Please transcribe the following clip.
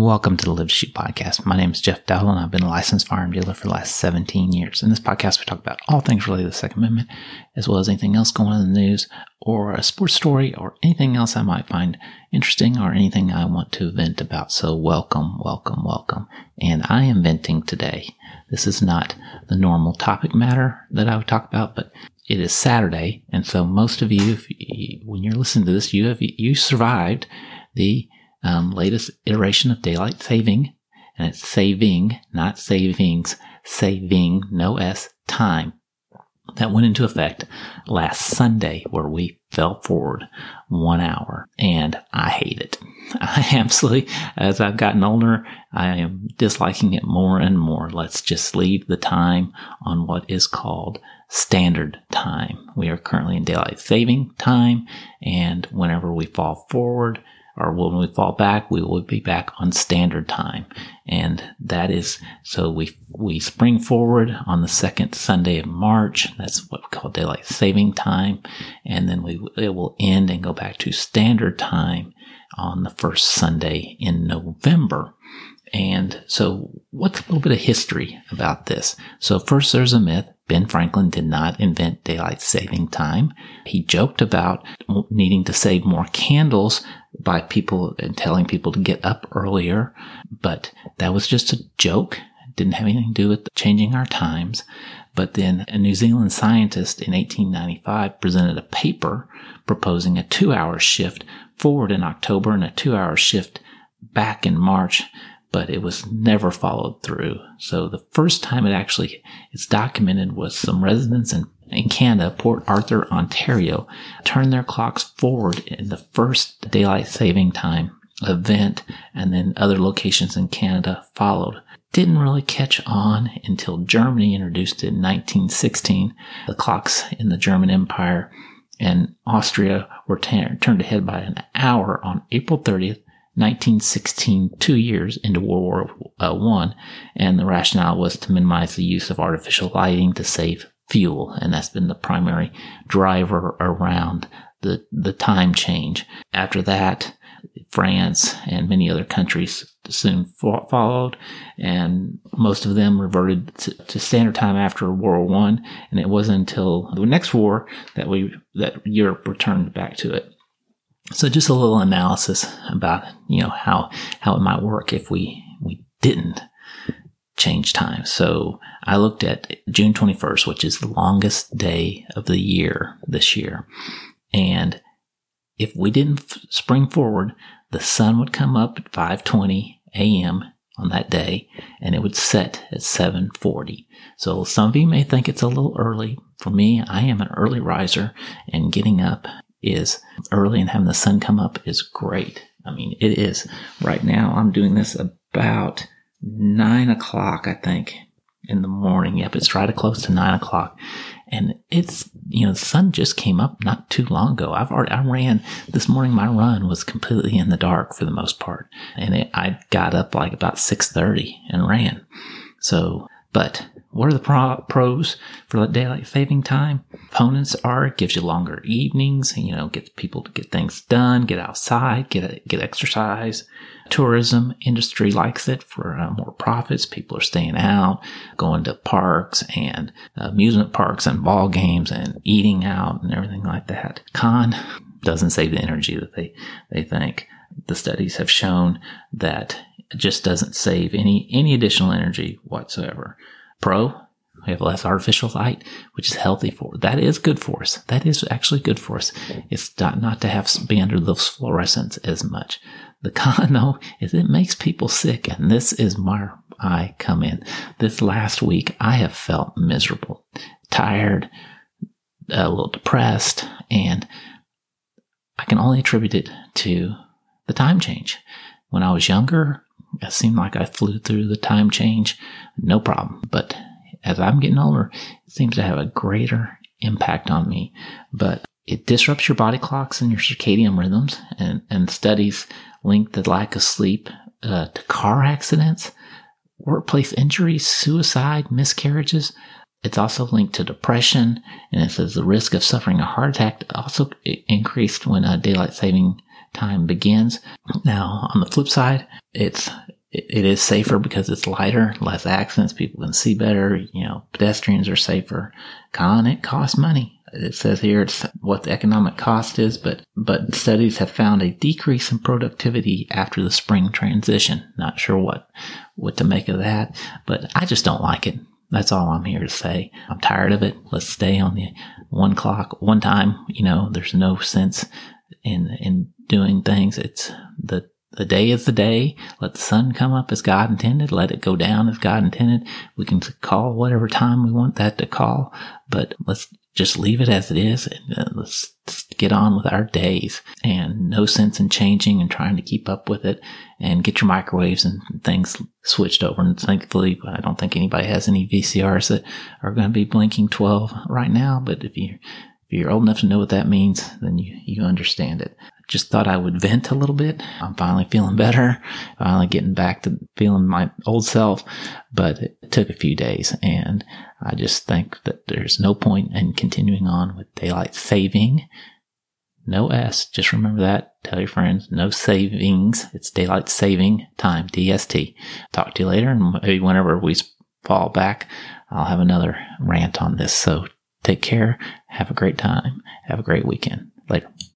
Welcome to the Live to Shoot podcast. My name is Jeff Dowell, and I've been a licensed firearm dealer for the last 17 years. In this podcast, we talk about all things related to the Second Amendment, as well as anything else going on in the news, or a sports story, or anything else I might find interesting, or anything I want to vent about. So welcome. And I am venting today. This is not the normal topic matter that I would talk about, but it is Saturday, and so most of you, when you're listening to this, you survived the latest iteration of daylight saving, and it's saving, not savings, saving, no S, time. That went into effect last Sunday, where we fell forward 1 hour, and I hate it. I absolutely, as I've gotten older, I am disliking it more and more. Let's just leave the time on what is called standard time. We are currently in daylight saving time, and whenever we fall forward, or when we fall back, we will be back on standard time. And that is, so we spring forward on the second Sunday of March. That's what we call daylight saving time. And then it will end and go back to standard time on the first Sunday in November. And so what's a little bit of history about this? So first, there's a myth. Ben Franklin did not invent daylight saving time. He joked about needing to save more candles by people and telling people to get up earlier, but that was just a joke. It didn't have anything to do with changing our times. But then a New Zealand scientist in 1895 presented a paper proposing a 2-hour shift forward in October and a 2-hour shift back in March, but it was never followed through. So the first time it's documented was some residents in Canada, Port Arthur, Ontario, turned their clocks forward in the first daylight saving time event, and then other locations in Canada followed. Didn't really catch on until Germany introduced it in 1916. The clocks in the German Empire and Austria were turned ahead by an hour on April 30th, 1916, 2 years into World War I, and the rationale was to minimize the use of artificial lighting to save fuel, and that's been the primary driver around the time change. After that, France and many other countries soon followed, and most of them reverted to standard time after World War I, and it wasn't until the next war that Europe returned back to it. So just a little analysis about, how it might work if we didn't change time. So I looked at June 21st, which is the longest day of the year this year. And if we didn't spring forward, the sun would come up at 5:20 a.m. on that day, and it would set at 7:40. So some of you may think it's a little early. For me, I am an early riser, and getting up is early and having the sun come up is great. I mean, it is. Right now, I'm doing this about 9 o'clock, I think, in the morning. Yep, it's right close to 9 o'clock. And it's, the sun just came up not too long ago. I ran this morning. My run was completely in the dark for the most part. And I got up like about 6:30 and ran. So, but what are the pros for the daylight saving time? Opponents are, it gives you longer evenings, gets people to get things done, get outside, get exercise. Tourism industry likes it for more profits. People are staying out, going to parks and amusement parks and ball games and eating out and everything like that. Con, doesn't save the energy that they think. The studies have shown that it just doesn't save any additional energy whatsoever. Pro, we have less artificial light, which is healthy that is good for us. That is actually good for us. It's not to have be under those fluorescents as much. The con, though, is it makes people sick, and this is where I come in. This last week, I have felt miserable, tired, a little depressed, and I can only attribute it to the time change. When I was younger, it seemed like I flew through the time change, no problem. But as I'm getting older, it seems to have a greater impact on me. But it disrupts your body clocks and your circadian rhythms, and studies link the lack of sleep to car accidents, workplace injuries, suicide, miscarriages. It's also linked to depression, and it says the risk of suffering a heart attack also increased when daylight saving time begins. Now, on the flip side, it's it is safer because it's lighter, less accidents, people can see better, pedestrians are safer. It costs money. It says here it's what the economic cost is, but studies have found a decrease in productivity after the spring transition. Not sure what to make of that, but I just don't like it. That's all I'm here to say. I'm tired of it. Let's stay on the 1 clock, one time. There's no sense in doing things. It's the day is the day. Let the sun come up as God intended. Let it go down as God intended. We can call whatever time we want that to call, but let's just leave it as it is, and let's get on with our days. And no sense in changing and trying to keep up with it. And get your microwaves and things switched over. And thankfully, I don't think anybody has any VCRs that are going to be blinking 12 right now. But if you're old enough to know what that means, then you understand it. Just thought I would vent a little bit. I'm finally feeling better, finally getting back to feeling my old self, but it took a few days, and I just think that there's no point in continuing on with daylight saving. No S, just remember that. Tell your friends, no savings. It's daylight saving time, DST. Talk to you later, and maybe whenever we fall back, I'll have another rant on this. So take care, have a great time, have a great weekend. Later.